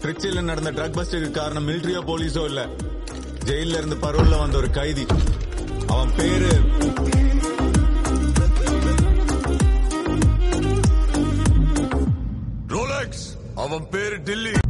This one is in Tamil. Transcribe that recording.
திருச்சியில நடந்த ட்ரக் பஸ்டுக்கு காரணம் மிலிட்டரியோ போலீஸோ இல்ல, ஜெயில இருந்து பரோல்ல வந்த ஒரு கைதி. அவன் பேரு ரோலெக்ஸ். அவன் பேரு டில்லி.